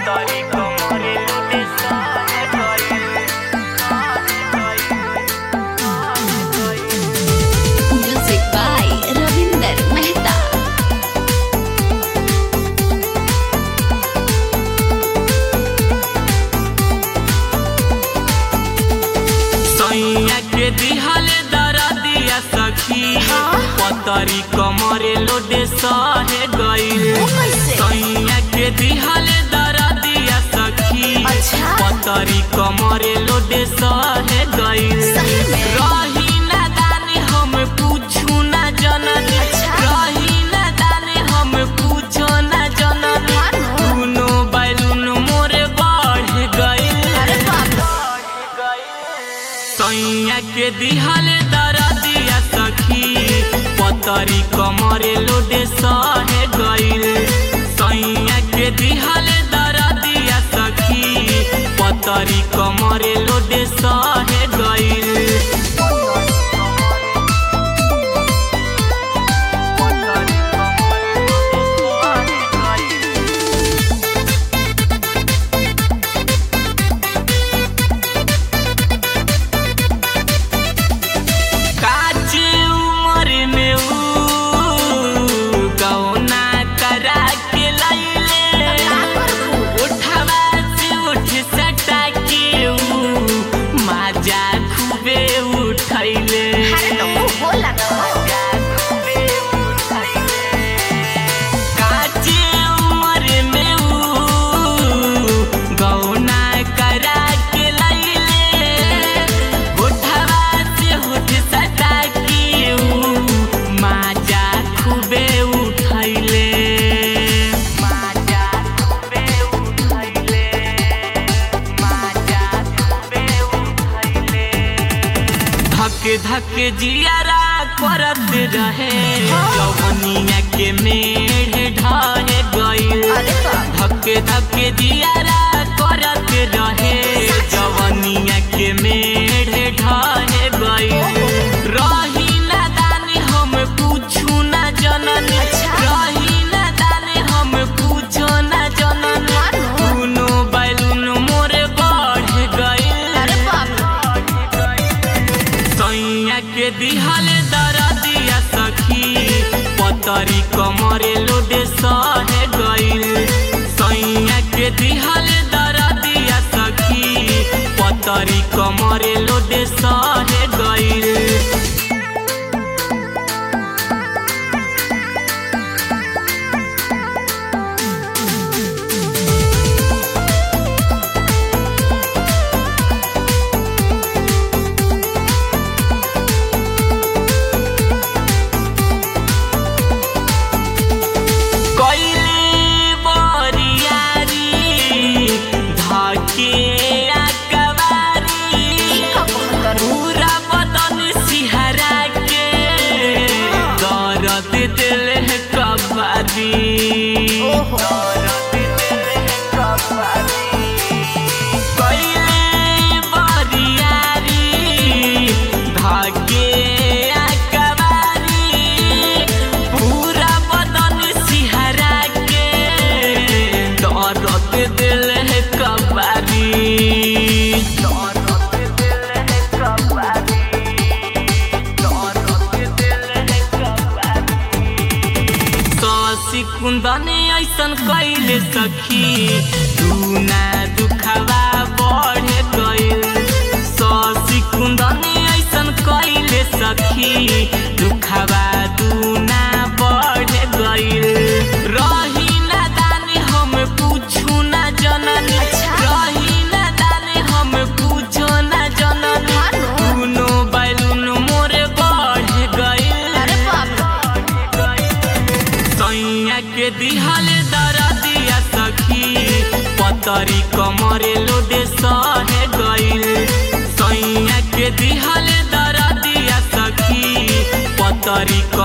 Music by Ravinder Mehta. सैया के दिहले दरदिया सखी पतरी कमरे लोडे सहे गइल। सैया के दिहले दरदिया सखी पतरी कमरे लोडे सहे गइल। रही ना दानी हम पूछू ना जननी, रही ना दानी हम पूछो ना जननी, दुनो बैलून मोरे बढ़ गइल। सैया के दिहले दरदिया सखी पतरी कमरे लोडे सहे गइल। सैया के दिहले दरदिया सखी पतरी कमरे लोडे सहे गइल। धक जियारा करत रहे जवनिया के मेढ़ ढाहे गइल। धक धक जियारा करत रहे जवनिया के मेढ़ ढाहे गइल। रही ना दानी हम पूछू ना जननी, रही ना दानी हम पूछो ना जननी, दुनो बैलून मोरे बढ़ गइल। सैया के दिहले दरदिया सखी पतरी कमरे लोडे सहे गइल। सैया के दिहले दरदिया सखी पतरी कमरे लोडे सहे गइल। कुंदने ऐसन कैले सखी दूना दुखवा बढ़ गइल। ससी कुंदने ऐसन कैले सखी दुखवा दूना बढ़ गइल। रही ना दानी हम पूछू ना जननी, रही ना दानी हम पूछो ना जननी, दुनो बैलून मोरे बढ़ गइल। सैया के दिहले दरदिया सखी पतरी कमरे लोडे सहे गइल। सैया के दिहले दरदिया सखी पतरी